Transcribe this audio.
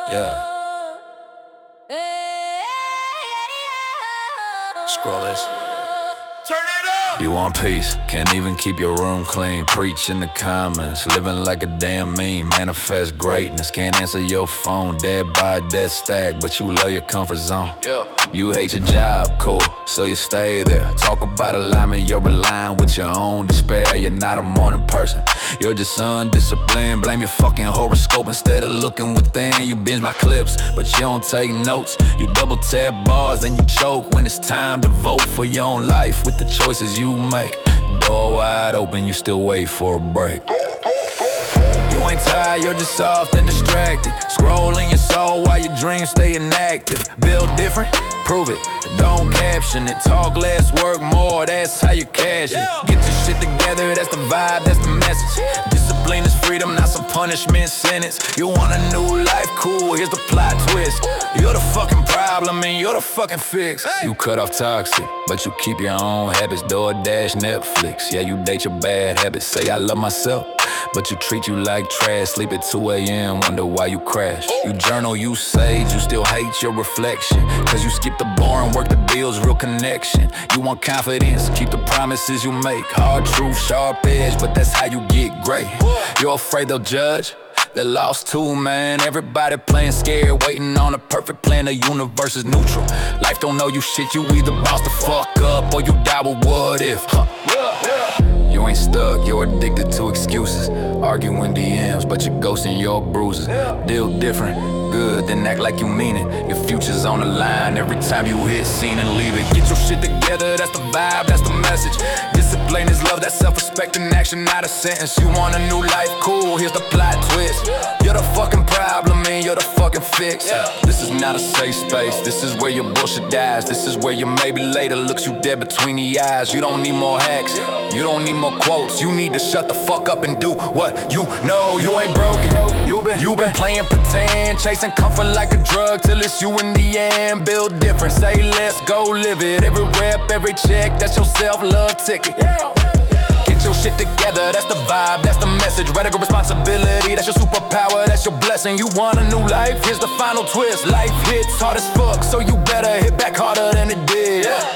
Yeah. Scroll this. Turn it up! You want peace, can't even keep your room clean. Preach in the comments, living like a damn meme. Manifest greatness, can't answer your phone. Dead by dead stack, but you love your comfort zone. You hate your job, cool, so you stay there. Talk about alignment, you're aligned with your own despair. You're not a morning person, you're just undisciplined. Blame your fucking horoscope instead of looking within. You binge my clips, but you don't take notes. You double tap bars and you choke when it's time to vote for your own life with the choices you make. Door wide open, you still wait for a break. You ain't tired, you're just soft and distracted. Scrolling your soul while your dreams stay inactive. Build different, prove it, don't caption it. Talk less, work more, that's how you cash it. Get your shit together, that's the vibe, that's the message. Discipline is freedom, not some punishment sentence. You want a new life, cool, here's the plot twist. You're the fucking problem and you're the fucking fix. You cut off toxic, but you keep your own habits. DoorDash, Netflix, yeah, you date your bad habits. Say I love myself, but you treat you like trash. Sleep at 2 a.m., wonder why you crash. You journal, you sage, you still hate your reflection. Cause you skip the boring, work the bills, real connection. You want confidence, keep the promises you make. Hard truth, sharp edge, but that's how you get great. You're afraid they'll judge? They're lost too, man. Everybody playing scared, waiting on a perfect plan. The universe is neutral. Life don't know you shit, you either bounce the fuck up or you die with what if. You ain't stuck, you're addicted to excuses. Arguing DMs, but you're ghosting your bruises. Deal different, good, then act like you mean it. Your future's on the line every time you hit scene and leave it. Get your shit together, that's the vibe, that's the message. Discipline is love, that's self-respect in action, not a sentence. You want a new life, cool, here's the plot twist. You're the fucking problem and you're the fucking fix. This is not a safe space, this is where your bullshit dies. This is where your maybe later looks you dead between the eyes. You don't need more hacks, you don't need more quotes. You need to shut the fuck up and do what you know. You ain't broken, you been playing pretend, chasing comfort like a drug till it's you in the end. Build different, say less, go live it. Every rep, every check, that's your self-love ticket. Get your shit together, that's the vibe, that's the message. Radical responsibility, that's your superpower, that's your blessing. You want a new life, here's the final twist. Life hits hard as fuck, so you better hit back harder than it did.